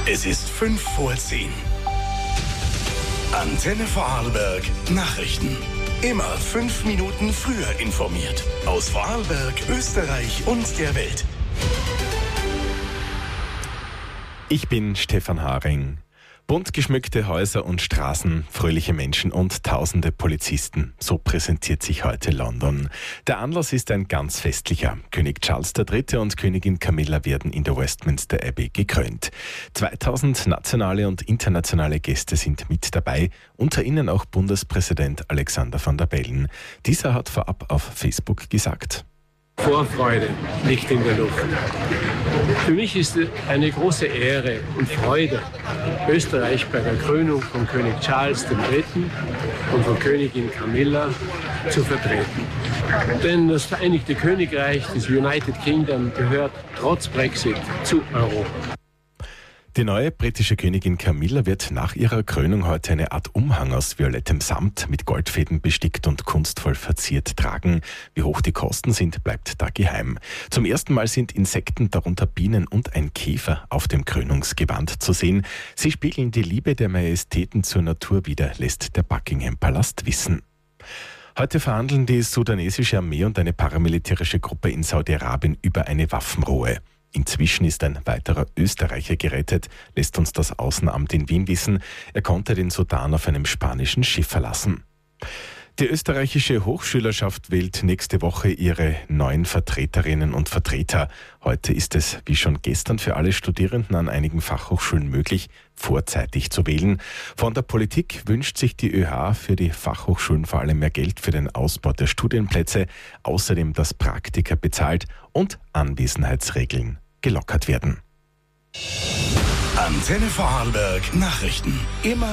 Es ist 5:10. Antenne Vorarlberg Nachrichten. Immer 5 Minuten früher informiert. Aus Vorarlberg, Österreich und der Welt. Ich bin Stefan Haring. Bunt geschmückte Häuser und Straßen, fröhliche Menschen und tausende Polizisten. So präsentiert sich heute London. Der Anlass ist ein ganz festlicher. König Charles III. Und Königin Camilla werden in der Westminster Abbey gekrönt. 2000 nationale und internationale Gäste sind mit dabei, unter ihnen auch Bundespräsident Alexander Van der Bellen. Dieser hat vorab auf Facebook gesagt: Vorfreude liegt in der Luft. Für mich ist es eine große Ehre und Freude, Österreich bei der Krönung von König Charles III. Und von Königin Camilla zu vertreten. Denn das Vereinigte Königreich, das United Kingdom, gehört trotz Brexit zu Europa. Die neue britische Königin Camilla wird nach ihrer Krönung heute eine Art Umhang aus violettem Samt mit Goldfäden bestickt und kunstvoll verziert tragen. Wie hoch die Kosten sind, bleibt da geheim. Zum ersten Mal sind Insekten, darunter Bienen und ein Käfer, auf dem Krönungsgewand zu sehen. Sie spiegeln die Liebe der Majestäten zur Natur wider, lässt der Buckingham-Palast wissen. Heute verhandeln die sudanesische Armee und eine paramilitärische Gruppe in Saudi-Arabien über eine Waffenruhe. Inzwischen ist ein weiterer Österreicher gerettet, lässt uns das Außenamt in Wien wissen. Er konnte den Sudan auf einem spanischen Schiff verlassen. Die österreichische Hochschülerschaft wählt nächste Woche ihre neuen Vertreterinnen und Vertreter. Heute ist es, wie schon gestern, für alle Studierenden an einigen Fachhochschulen möglich, vorzeitig zu wählen. Von der Politik wünscht sich die ÖH für die Fachhochschulen vor allem mehr Geld für den Ausbau der Studienplätze, außerdem dass Praktika bezahlt und Anwesenheitsregeln gelockert werden. Antenne Vorarlberg Nachrichten. Immer